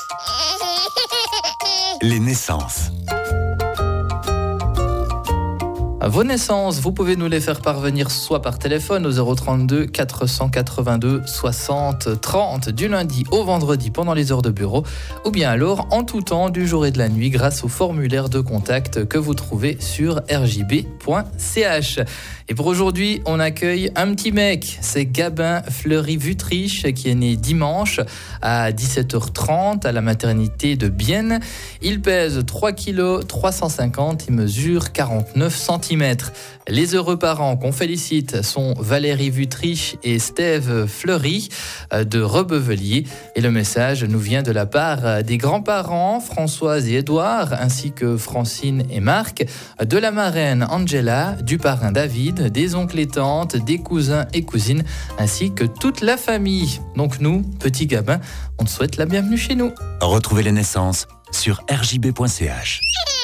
Les naissances. Vos naissances, vous pouvez nous les faire parvenir soit par téléphone au 032 482 60 30 du lundi au vendredi pendant les heures de bureau, ou bien alors en tout temps du jour et de la nuit grâce au formulaire de contact que vous trouvez sur rjb.ch. Et pour aujourd'hui, on accueille un petit mec, c'est Gabin Fleury-Vutriche qui est né dimanche à 17h30 à la maternité de Bienne. Il pèse 3 kg 350, il mesure 49 cm. Les heureux parents qu'on félicite sont Valérie Vutriche et Steve Fleury de Rebevelier. Et le message nous vient de la part des grands-parents Françoise et Édouard, ainsi que Francine et Marc, de la marraine Angela, du parrain David, des oncles et tantes, des cousins et cousines, ainsi que toute la famille. Donc nous, petits Gabins, on te souhaite la bienvenue chez nous. Retrouvez les naissances sur rjb.ch.